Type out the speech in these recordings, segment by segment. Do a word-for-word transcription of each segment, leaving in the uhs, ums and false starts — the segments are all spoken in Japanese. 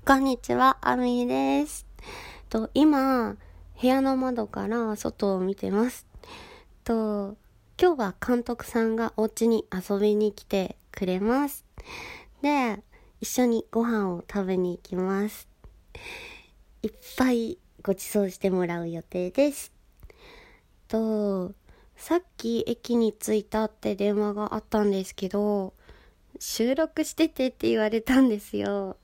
こんにちは、あみです。と今、部屋の窓から外を見てます。と今日は監督さんがお家に遊びに来てくれます。で、一緒にご飯を食べに行きます。いっぱいご馳走してもらう予定です。とさっき駅に着いたって電話があったんですけど、収録しててって言われたんですよ。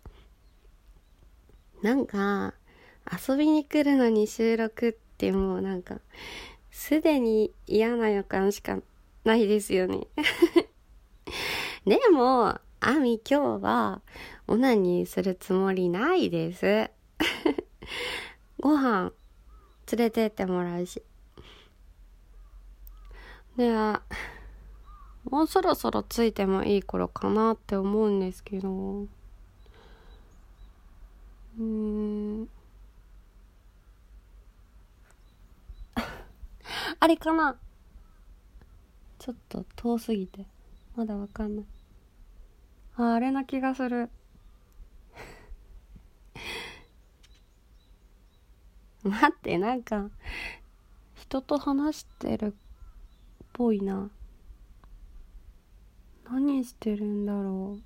なんか遊びに来るのに収録ってもうなんかすでに嫌な予感しかないですよねでもアミ今日はオナニーするつもりないですご飯連れてってもらうし。で、もうそろそろついてもいい頃かなって思うんですけど、うーんあれかな、ちょっと遠すぎてまだわかんない。あ、あれな気がする待って、なんか人と話してるっぽいな。何してるんだろ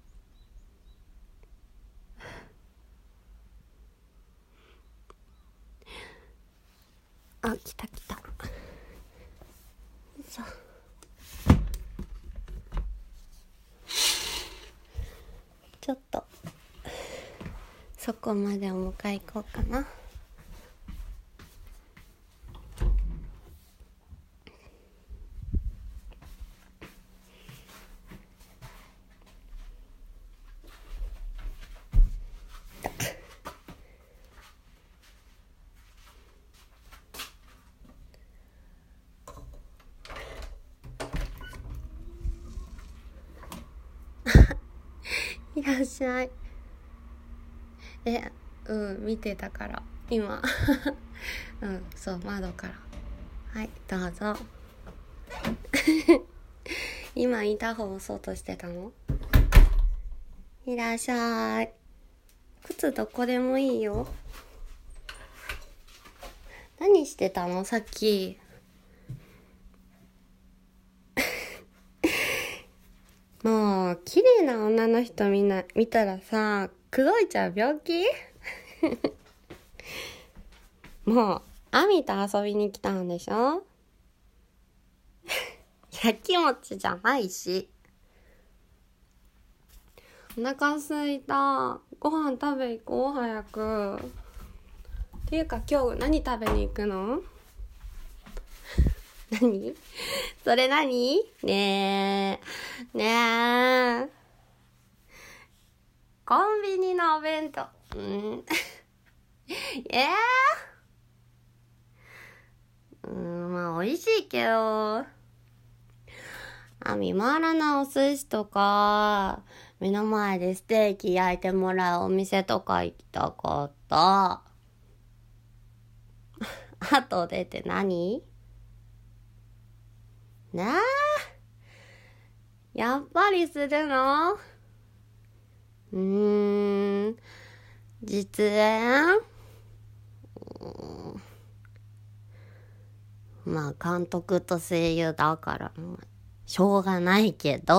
う。あ、来た来た。よいしょ。ちょっとそこまでお迎え行こうかな。いらっしゃい。え、うん見てたから今うんそう、窓から。はい、どうぞ今インターホン押そうとしてたの？いらっしゃい。靴どこでもいいよ。何してたのさっきもう綺麗な女の人みんな見たらさ、口説いちゃう病気もうアミと遊びに来たんでしょやきもちじゃないし。お腹すいた。ご飯食べ行こう早く。っていうか今日何食べに行くの？何？それ何？ねえねえコンビニのお弁当。うんえー、うんまあ美味しいけど、あみ回らなお寿司とか目の前でステーキ焼いてもらうお店とか行きたかった。あとでって何？なあ、やっぱりするの？うーん実演？まあ監督と声優だからしょうがないけど、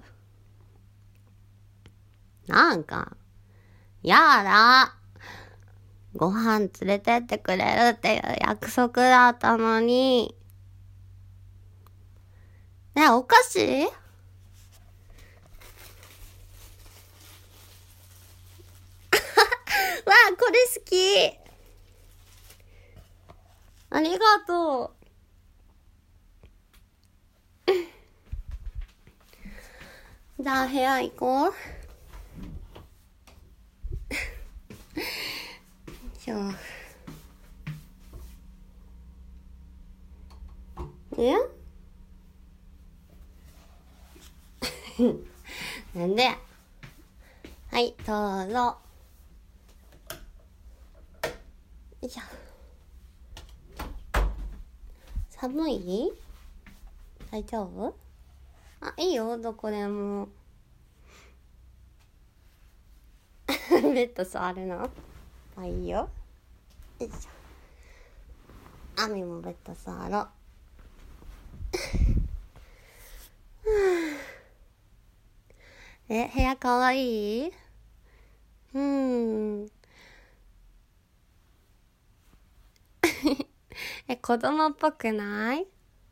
なんかやだ、ご飯連れてってくれるっていう約束だったのに。ね、お菓子？わあ、これ好き。ありがとう。じゃあ部屋行こう。じゃあえなんで？はい、どうぞ。よいしょ。寒い？大丈夫？あ、いいよ、どこでもベッド座るの？あ、いいよ。よいしょ。アミもベッド座ろう。え、部屋かわいい？うーん。え、子供っぽくない？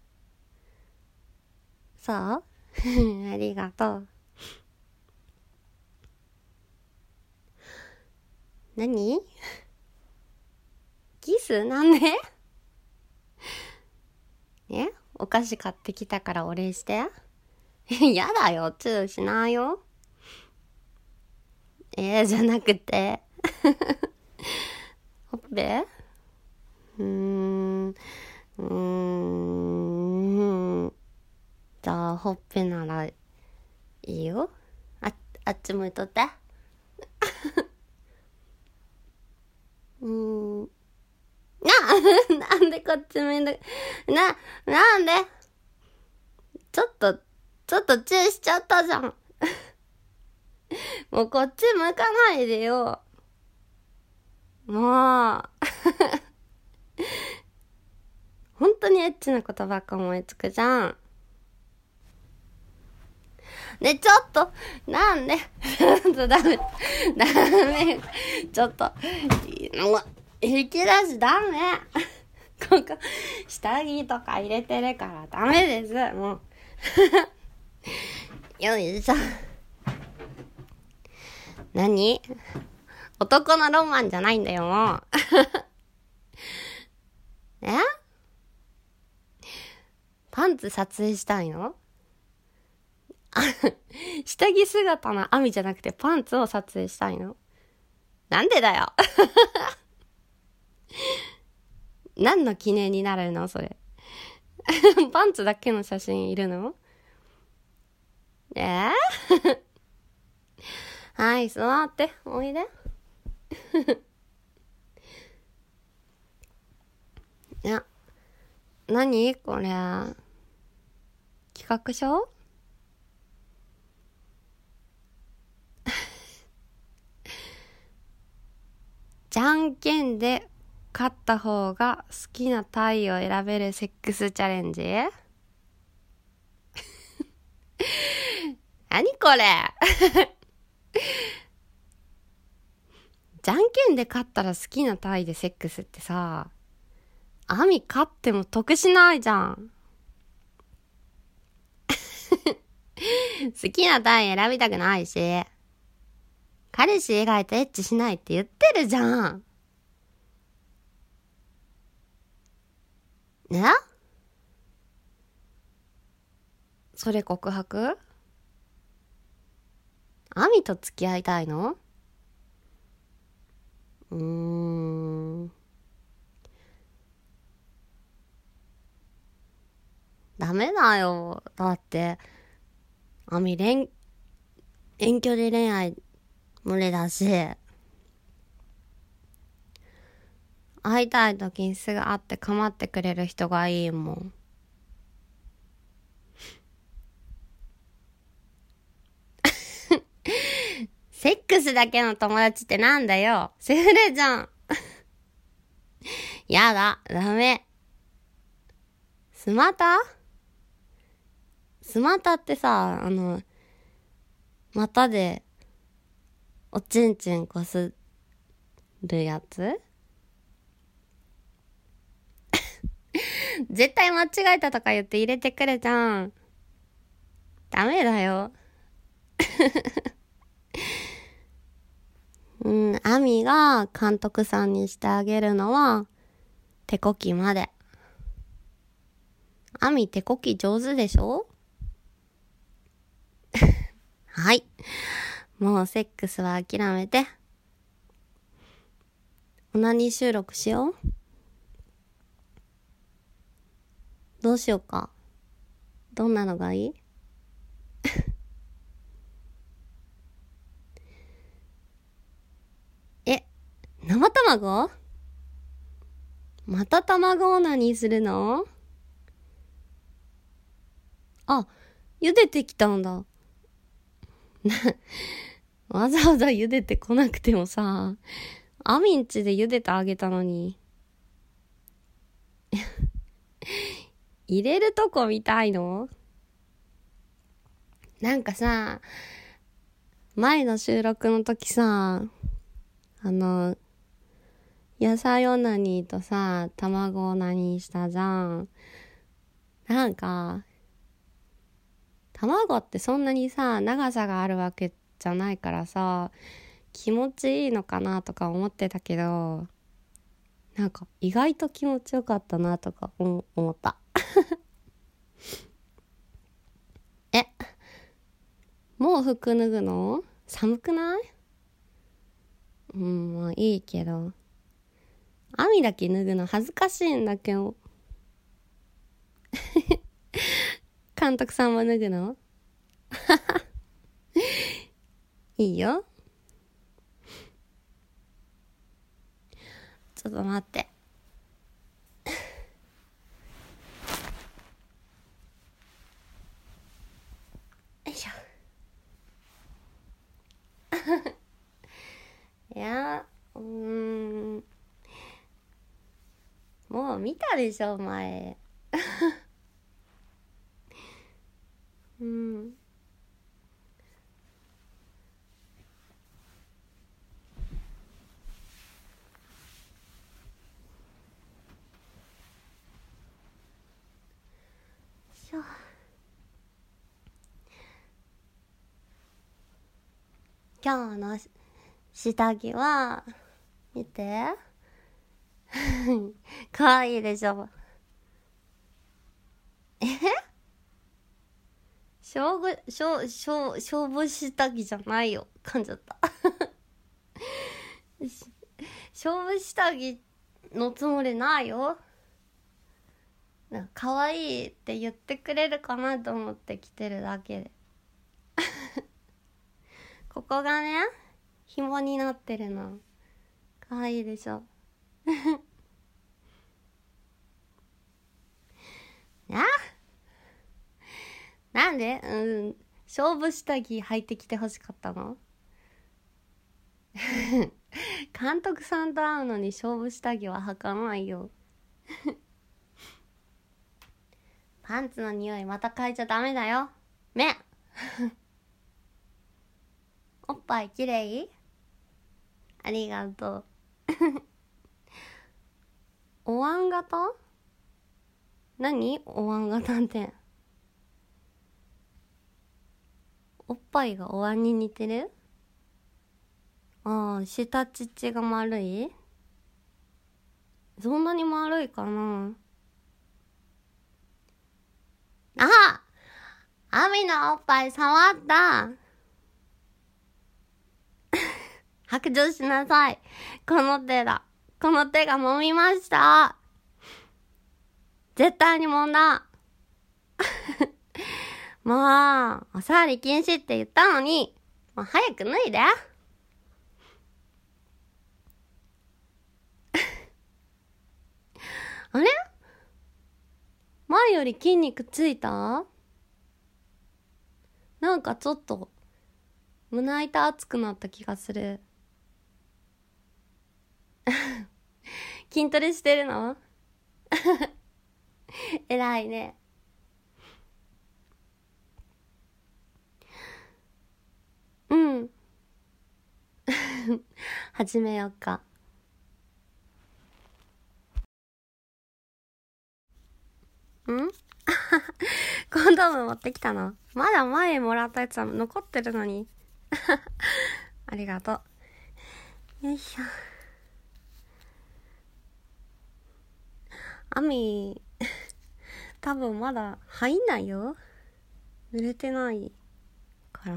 そう？ありがとう。何？キス？なんで？え？お菓子買ってきたからお礼して。やだよ、チューしないよ。えー、じゃなくて。ほっぺ？うーん。うーん。じゃあ、ほっぺならいいよ。あ、あっち向いとって。うーん。な、なんでこっち向いて、な、なんで？ちょっと、ちょっとチューしちゃったじゃん。もうこっち向かないでよ。もう。本当にエッチなことばっか思いつくじゃん。ね、ちょっと、なんで、ちょっとダメ、ダメ、ちょっと、もう、引き出しダメ。ここ、下着とか入れてるからダメです、もう。よいしょ。何？男のロマンじゃないんだよ、もう。え？パンツ撮影したいの？下着姿のアミじゃなくてパンツを撮影したいの？なんでだよ。何の記念になるのそれ。パンツだけの写真いるの？えー、はい、座って、おいで。いや、何これ。企画書？じゃんけんで勝った方が好きなタイを選べるセックスチャレンジ？何これ。じゃんけんで勝ったら好きなタイでセックスってさ、アミ勝っても得しないじゃん。好きなタイ選びたくないし、彼氏以外とエッチしないって言ってるじゃん。ね？それ告白？アミと付き合いたいの？うーん。ダメだよ。だって、アミ遠、遠距離恋愛無理だし、会いたい時にすぐ会って構ってくれる人がいいもん。セックスだけの友達ってなんだよ。セフレじゃん。やだ、ダメ。スマタ？スマタってさ、あの、股で、おちんちんこするやつ？絶対間違えたとか言って入れてくるじゃん。ダメだよ。うん、アミが監督さんにしてあげるのは、手こきまで。アミ手こき上手でしょ？はい。もうセックスは諦めて。オナニー収録しよう。どうしようか。どんなのがいい？え、生卵？また卵オナニーするの？あ、茹でてきたんだ。な、 わざわざ茹でてこなくてもさ、アミンチで茹でてあげたのに。入れるとこ見たいの？なんかさ、前の収録の時さ、あの、野菜オナニーとさ、卵オナニーしたじゃん。なんか、卵ってそんなにさ、長さがあるわけじゃないからさ、気持ちいいのかなとか思ってたけど、なんか意外と気持ちよかったなとか思った。え、もう服脱ぐの？寒くない？うん、まあいいけど。網だけ脱ぐの恥ずかしいんだけど。監督さんも脱ぐの？いいよ。ちょっと待って。よいしょ。いや、うーん。もう見たでしょ、前。うん。しょ。今日の下着は、見て。かわいいでしょ。え？勝負、勝、勝、勝負下着じゃないよ。噛んじゃった。勝負下着のつもりないよ。なんか可愛いって言ってくれるかなと思って着てるだけで。ここがね、紐になってるの。可愛いでしょ。ななんでうん、勝負下着履いてきてほしかったの？監督さんと会うのに勝負下着は履かないよ。パンツの匂いまた嗅いじゃダメだよ。目おっぱいきれい？ありがとう。お椀型？何？お椀型って。おっぱいがお椀に似てる？ああ、下乳が丸い？そんなに丸いかな？あ！アミのおっぱい触った。白状しなさい。この手だ。この手が揉みました。絶対に揉んだ。もう、お触り禁止って言ったのに、もう早く脱いで。あれ？前より筋肉ついた？なんかちょっと、胸板熱くなった気がする。筋トレしてるの？偉いね。うん。始めようか。ん？コンドーム持ってきたの？まだ前もらったやつは残ってるのに。ありがとう。よいしょ。アミ、多分まだ入んないよ。濡れてないから。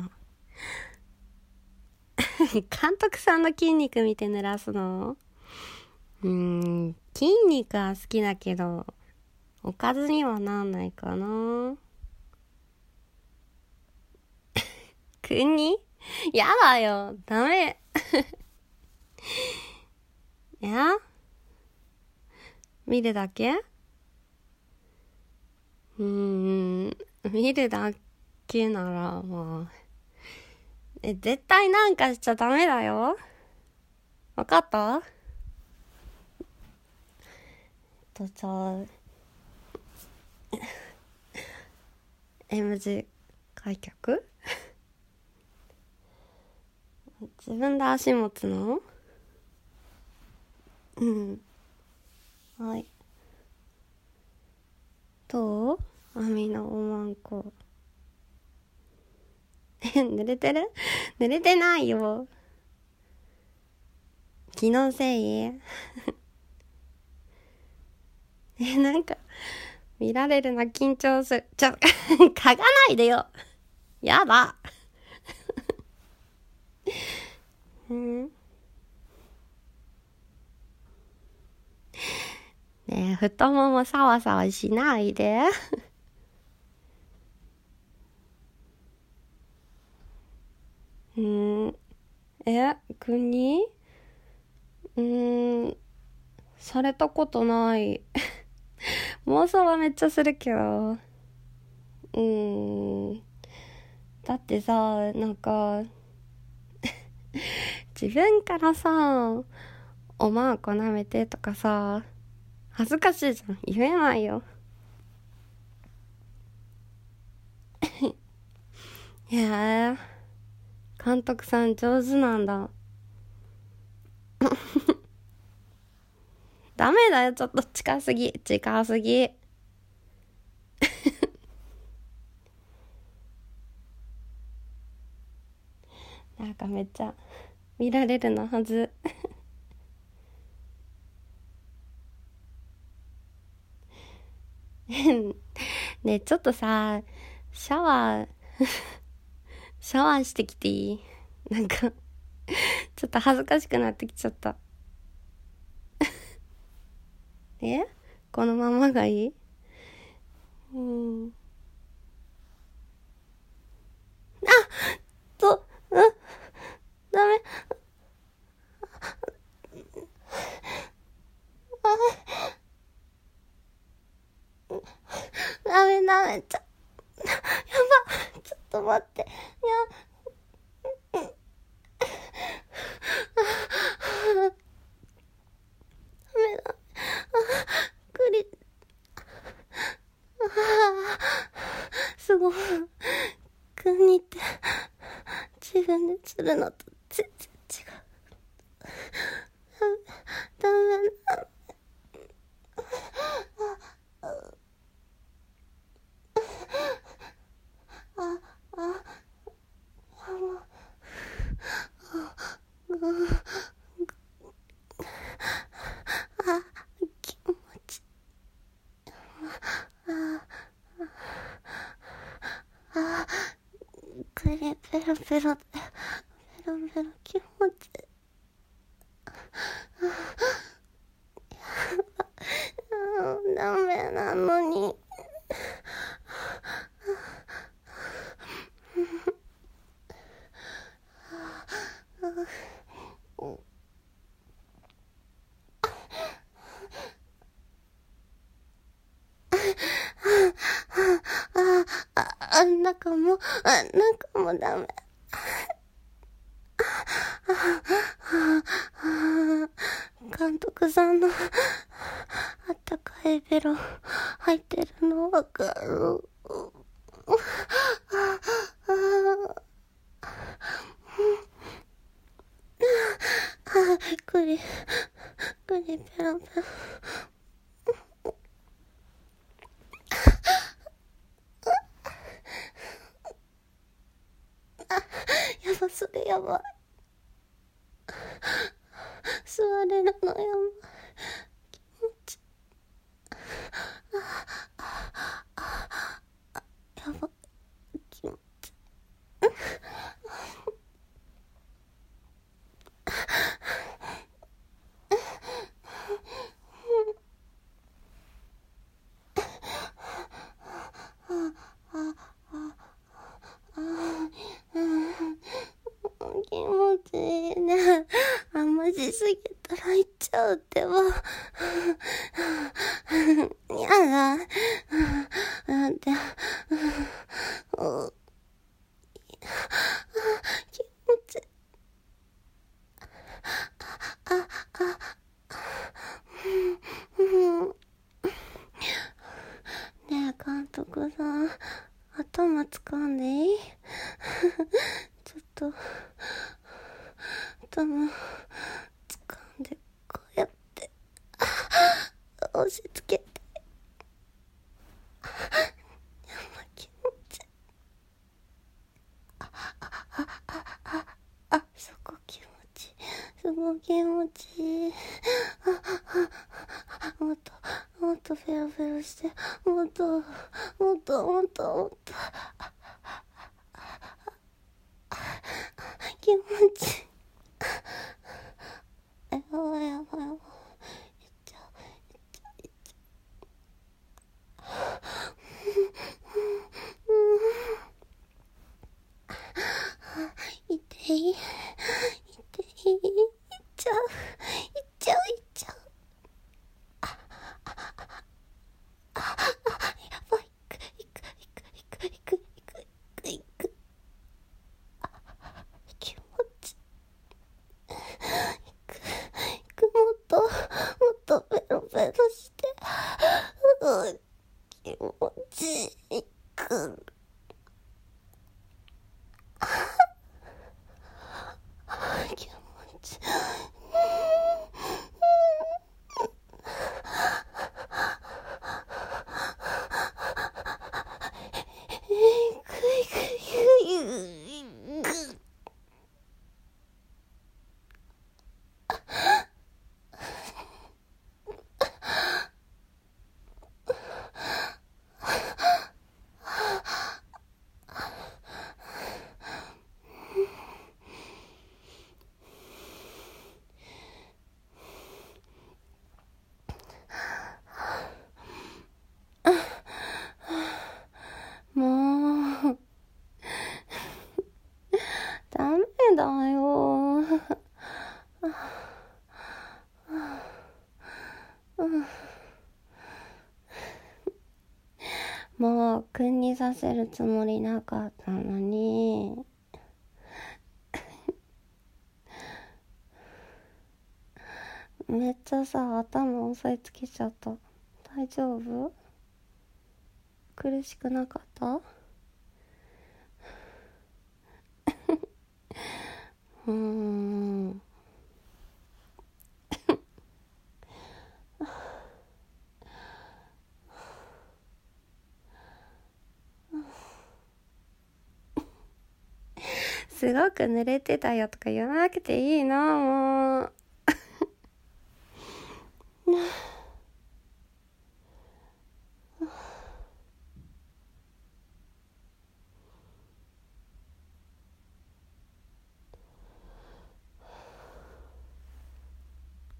監督さんの筋肉見て濡らすの？うーん、筋肉は好きだけど、おかずにはなんないかな。国？やだよ。ダメ。いや？見るだけ？うーん、見るだけなら、まあ、 え、絶対なんかしちゃダメだよ。わかった？とさ、エムジー 開脚自分で足持つの？うん。はい。どう？網のおまんこ。え、濡れてる？濡れてないよ。気のせい？え、なんか、見られるな、緊張する。ちょ、嗅がないでよ。やだ。うん。ねえ、太ももサワサワしないで。うん。え、国？うーん、されたことない。妄想はめっちゃするけど。うーん。だってさ、なんか、自分からさ、おまんこ舐めてとかさ、恥ずかしいじゃん。言えないよ。いやー、監督さん上手なんだ。ダメだよ、ちょっと近すぎ。近すぎ。なんかめっちゃ見られるのはず。ねえ、ちょっとさ、シャワー、シャワーしてきていい？なんか、ちょっと恥ずかしくなってきちゃった。え？このままがいい？うん。あ！と、うん、ダメ。ダメダメ。ちょ、やば。ちょっと待って。いや、うん。ダメだ。クリ、すごい。国って自分で釣るのと全然違う。ダメだ。あ、あ、あ、気持ち。あ、あ、クリペロペロ、ペロペロ気持ち。うん、ダメなのに。あ、あ、あ、中も、あ、中もダメ。監督さんのあったかいベロ入ってるのわかる。クリ、クリペロペロ。やば、それやばい。座れるのやばい。気持ち。やばい。気持ち。気持ちいいね。あんましすぎたら行っちゃうってば。やだ。だって、気頭掴んでこうやって押し付けて、やば気持ちいい。あああああ、そこ気持ちいい、すごい気持ちいい。ああ、もっともっとフェロフェロして、もっともっともっともっと気持ちいい。やばいやばいやばい、いっちゃういっちゃういっちゃう。いっていい、いっていい、いっちゃういっちゃういっちゃう。やばい、いくいくいくいくいくいくいくいく。気持ちいくいく、もっともっとペロペロして、うん、気持ちいく。気持ちいい。もうダメだよ。もう君にさせるつもりなかったのに。めっちゃさ、頭押さえつけちゃった。大丈夫？苦しくなかった？うーんすごく濡れてたよとか言わなくていいの、もう。